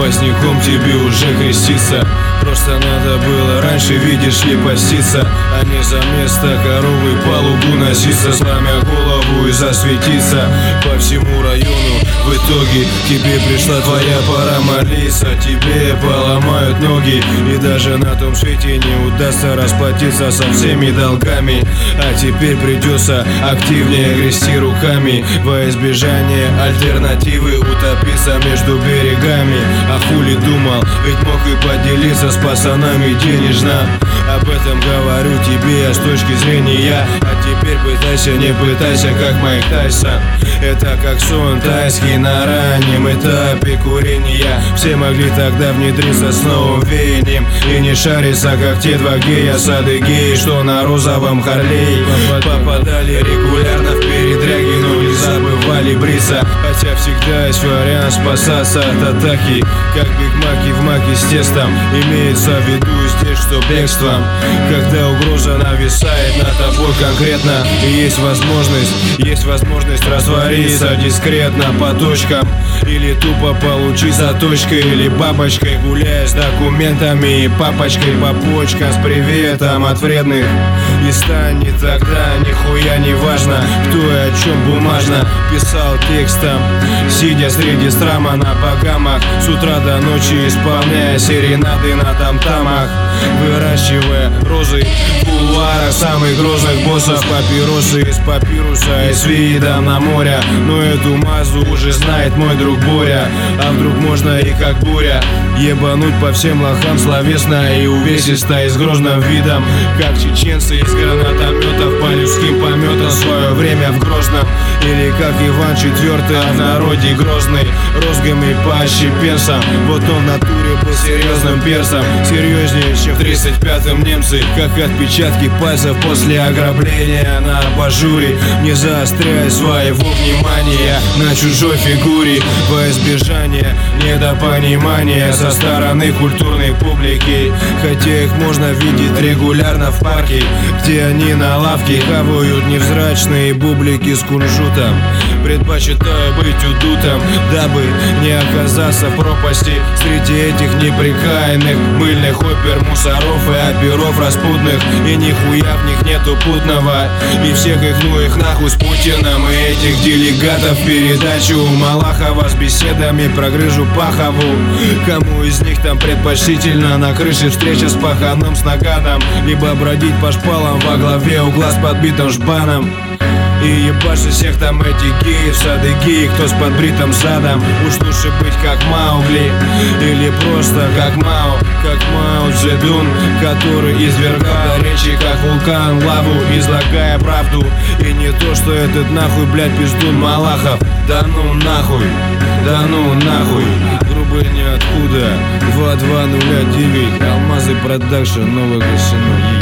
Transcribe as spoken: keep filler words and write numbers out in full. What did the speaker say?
запасником тебе уже креститься. Просто надо было раньше, видишь ли, поститься, а не за место коровы по лугу носиться, сломя голову и засветиться по всему району. В итоге тебе пришла твоя пора молиться, тебе поломают ноги, и даже на том свете не удастся расплатиться со всеми долгами. А теперь придется активнее грести руками во избежание альтернативы утопиться между берегами. А хули думал, ведь мог и поделиться с пацанами денежно. Об этом говорю тебе я с точки зрения. А теперь пытайся, не пытайся, как Майк Тайсон. Это как сон тайский на раннем этапе курения. Все могли тогда внедриться с новым веянием и не шариться, как те два гея с Адыгеи, что на розовом Харлей попадали регулярно в передряги, но не забывали бриться. Хотя всегда есть вариант спасаться от атаки, как бигмаки в маке с тестом. Имеется в виду здесь, что бегством, когда угроза нависает над тобой конкретно, и есть возможность, есть возможность раствориться дискретно по точкам, или тупо получить заточкой или бабочкой, гуляя с документами и папочкой по почкам с приветом от вредных. И станет тогда нихуя не важно, кто и о чем бумажно писал текстом, сидя среди страма на багамах, с утра до ночи исполняя серенады на тамтамах, выращивая розы в кулуарах самых грозных боссов, папиросы из папируса и с видом на море. Но эту мазу уже знает мой друг Боря. А вдруг можно и как буря ебануть по всем лохам словесно и увесисто и с грозным видом, как чеченцы из гранатометов по людским пометам в свое время в Грозном. Или как Иван четвёртый, а в народе Грозный, розгами по отщепенцам. Вот он в натуре был серьезным персом, серьезнее, чем в тридцать пятом немцы, как отпечатки пальцев после ограбления на абажуре, не заостряя своего внимания на чужой фигуре, во избежание недопонимания со стороны культурной публики. Хотя их можно видеть регулярно в парке, где они на лавке хавают невзрачные бублики с кунжутом. Предпочитаю быть удутым, дабы не оказаться в пропасти среди этих неприкаянных мыльных опер, мусоров и оперов распутных. И нихуя в них нету путного, и всех их ну их нахуй с Путиным. И этих делегатов передачу Малахова с беседами про грыжу Пахову. Кому из них там предпочтительно на крыше встреча с паханом с наганом, либо бродить по шпалам во главе угла с подбитым жбаном и ебашить всех там этих геев с Адыгеи, кто с подбритым задом. Уж лучше быть как Маугли или просто как Мао, как Мао Цзэдун, который извергал речи как вулкан лаву, излагая правду. И не то, что этот нахуй, блядь, пиздун Малахов. Да ну нахуй, да ну нахуй, грубо ниоткуда. Два два нуля девять, Алмазы Продакшн, Новое Гасино.